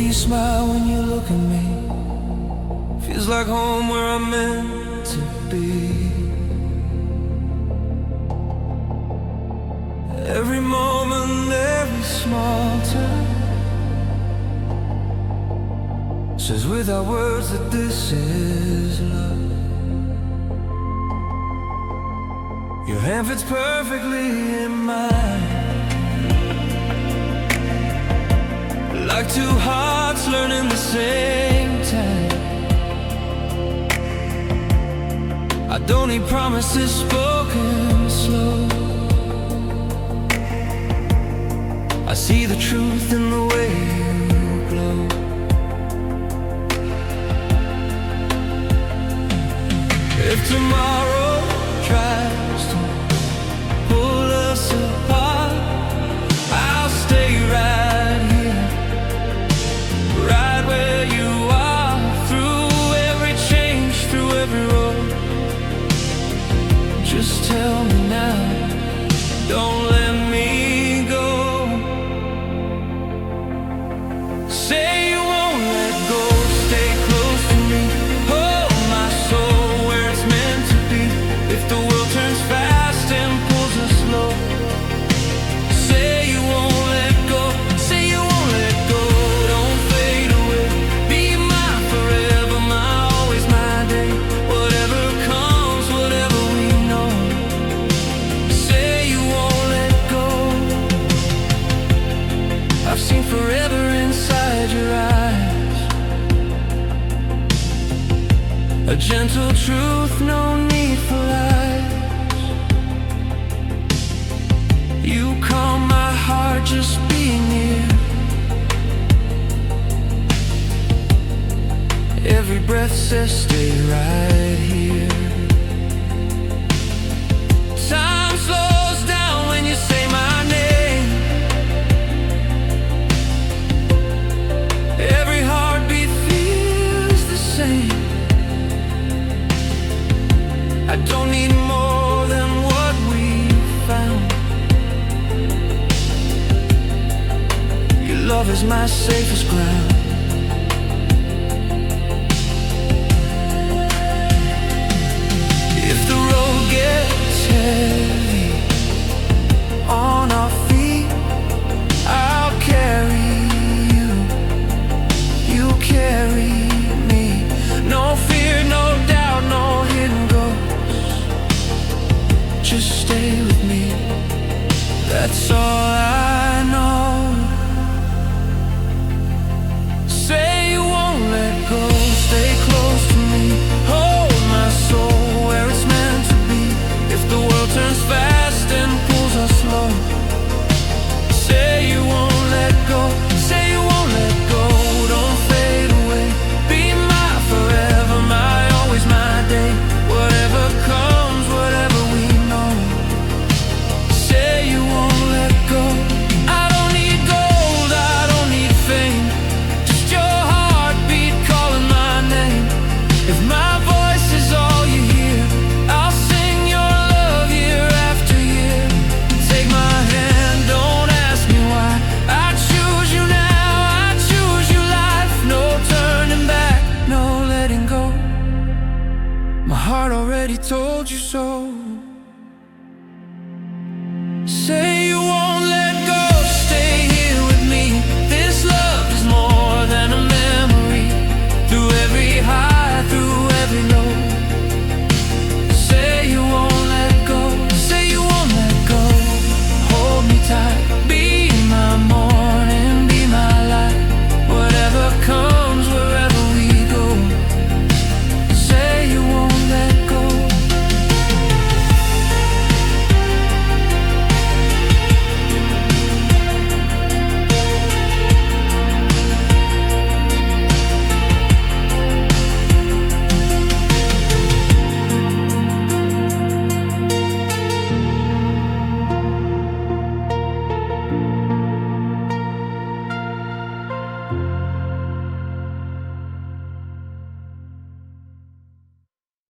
you smile when you look at me feels like home where I'm meant to be. Every moment, every small turn says without words that this is love. Your hand fits perfectly in mine, like two hearts learning the same time. I don't need promises spoken slow. I see the truth in the way you glow. If tomorrow tries to pull us apart, I'll stay right here, right where you are, through every change, through every road. Just tell me now, don't let me go. Say you won't let go, stay close to me, hold my soul where it's meant to be. If the world turns fast and pulls us slow, say you won't let go, say you won't let go. Don't fade away, be my forever, my always, my day. Whatever comes, whatever we know, say you won't let go. I've seen forever inside your eyes, a gentle truth, no need for lies. You calm my heart, just being near. Every breath says stay right here. Time slows down when you say my name. Every heartbeat feels the same. I don't need more than what we found. Your love is my safest ground. If the road gets heavy,